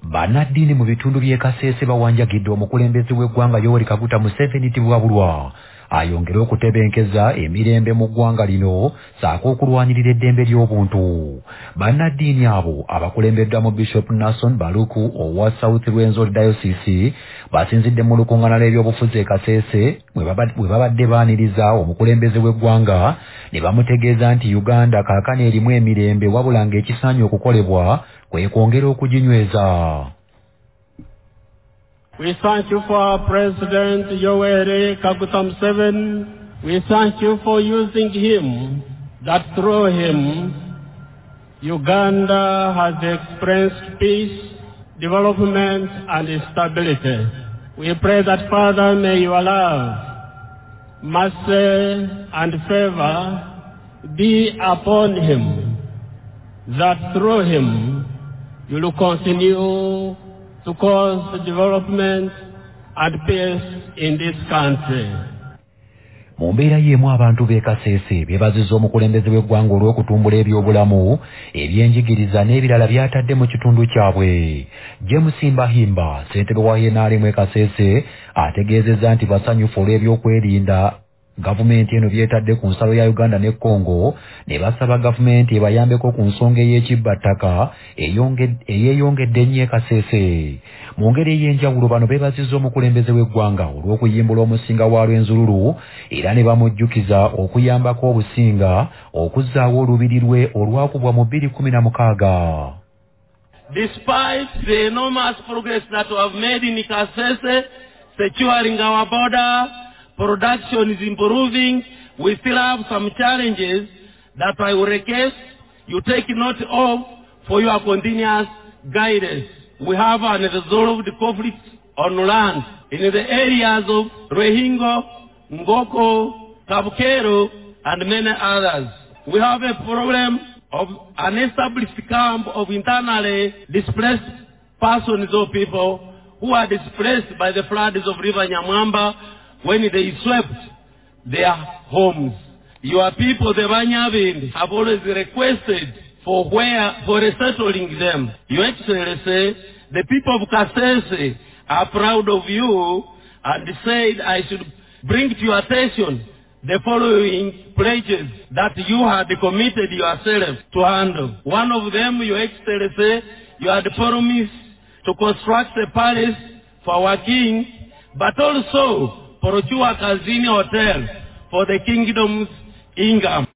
Bannaddiini mu bitundu by'e Kasese bawanjagidde omukulembeze w'eggwanga Yoweri Kaguta Museveni Tibwabulwa ayongere okutebenkeza emirembe mu ggwanga lino saako okulwanirira eddembe ly'obuntu. Bannaddiini abo abakulembeddwa mu Bishop Nason Baluku owa South Rwenzori Diocese basinzidde mu lukuŋŋaana lw'ebyobufuzi e Kasese bwe babadde baaniriza omukulembeze w'eggwanga ne bamutegeeza nti Uganda kaakano erimu emirembe wabula ng'ekisaanye okukolebwa kwe kwongera okuginyweza. We thank you for our President Yoweri Kaguta Museveni. We thank you for using him, that through him, Uganda has experienced peace, development, and stability. We pray that, Father, may your love, mercy, and favor be upon him, that through him you will continue to cause development and peace in this country. Mu mbeera y'emu abantu b'e Kasese beebazizza omukulembeze w'eggwanga olw'okutumbula ebyobulamu, ebyenjigiriza n'ebirala by'atadde mu kitundu kyabwe. James Mbahimba, ssentebe wa NRM e Kasese, ategeezezza nti basanyufu olw'ebyokwerinda gavumenti eno byetadde ku nsalo ya Uganda ne Congo, ne basaba gavumenti ebayambeko ku nsonga ey'ekibbattaka eyeeyongedde ennyo e Kasese. Mu ngeri ey'enjawulo bano beebazizza omukulembeze w'eggwanga olw'okuyimbula omusinga wa Lwenzululu era ne bamujjukiza okuyambako obusinga okuzzaawo olubiri lwe olwakubwa mu 2016. Despite the enormous progress that we have made in Kasese, securing our border, production is improving, we still have some challenges that I will request you take note of for your continuous guidance. We have unresolved conflicts on land in the areas of Rohingya, Ngoko, Kabukero, and many others. We have a problem of an established camp of internally displaced persons or people who are displaced by the floods of River Nyamwamba when they swept their homes. Your people, the Banyabind, have always requested for resettling them. Your Excellency, the people of Kasese are proud of you and said I should bring to your attention the following pledges that you had committed yourself to handle. One of them, Your Excellency, you had promised to construct a palace for our king, but also for Chua Kazini Hotel for the kingdom's income.